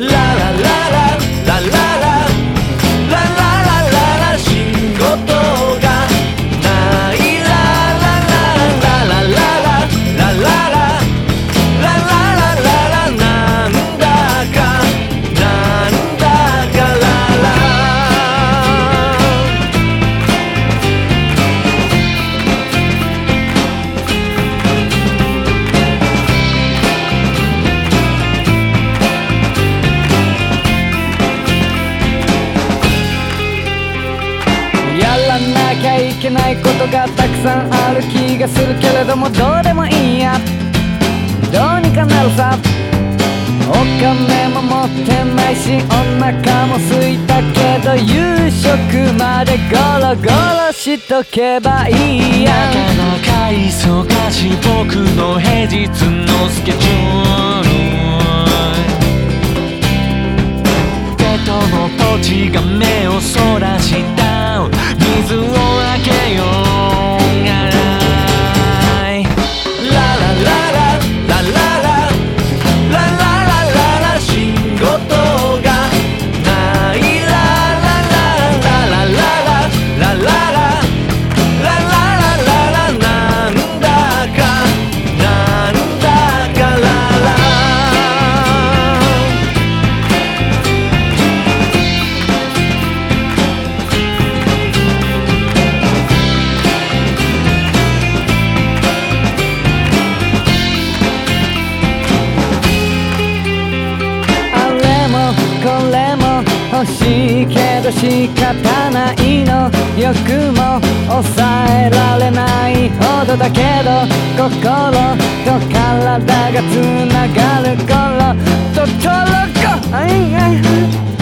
いけないことがたくさんある気がするけれども、どうでもいいや、どうにかなるさ。お金も持ってないし、お腹も空いたけど、夕食までゴロゴロしとけばいいや。 なかなか忙しい僕の平日のスケジュール、ベッドのポチが目をそらした水をあげよう。 欲しいけど仕方ないの、欲も抑えられないほどだけど、心と体がつながる頃ととろこ